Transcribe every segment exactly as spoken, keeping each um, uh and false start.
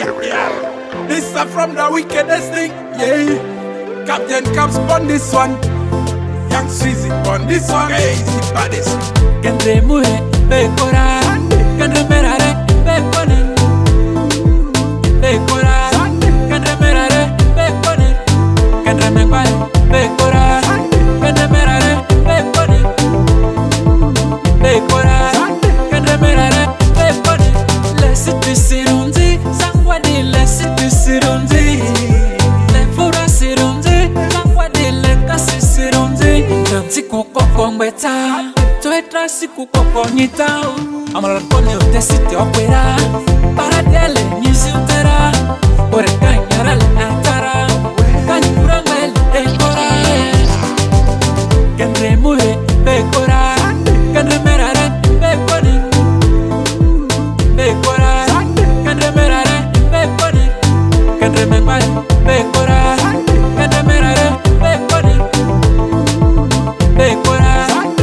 This is from the wickedest thing, yeah. Captain Caps on this one, Young Sweezy on this one, hey, it's the baddest. Kendre muhe bekora, kendre merare bekone, bekora, kendre merare bekone, kendre mengbale bekora, kendre merare bekone, bekora, kendre merare bekone. Laisse tu sirundi, sangwadi laisse tu sirundi, le fura sirundi, sangwadi le kasi sirundi. Nanti koko kombeta. Tuetra siku koko nyitao Amala pone ute siti opera Para dele nyisi utera Ore kanyara le antara Kanyura ngel ekora Kendre muhe bekora Kendre merare bekone Bekora Kendre merare bekone Kendre mengbale bekora Kendre merare bekone Bekora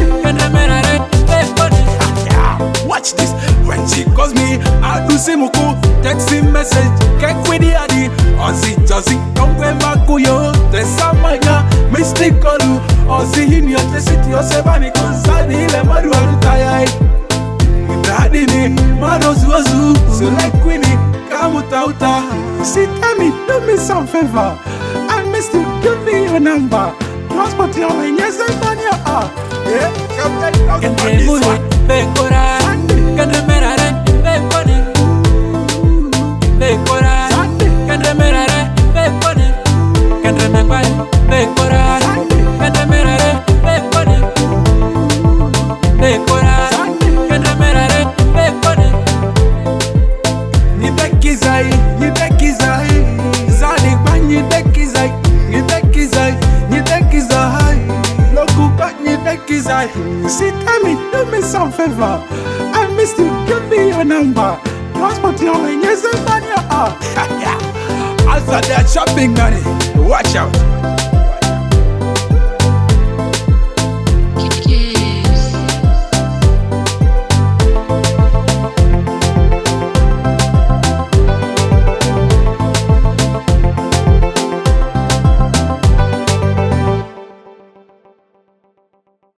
Watch this, when she calls me, I do say muku, texting message, kek with the addy, Ozzy Jazzy, don't go back to you, the Samaya, mistake call you, Ozzy in your city, or Sevani, Consani, the Madu Tayai, Daddy, Mados Wazu, so like Queenie, Kamutauta, see, tell me, do me some favor, and Mister give me your number, transport your way, yes, I'm on your heart, yeah, Captain, come on this one. Bekora, kendre merare bekone, bekora, kendre merare bekone, kendre mengbale bekora, kendre merare bekone, bekora, kendre merare bekone. Ni dekizai, ni dekizai, zani bang ni dekizai, ni dekizai, ni dekizai, loku bang ni dekizai. See, tell me, do me some favor. I missed you, give me your number. Transport your way, yes, I'm on your heart. As they're shopping money, watch out.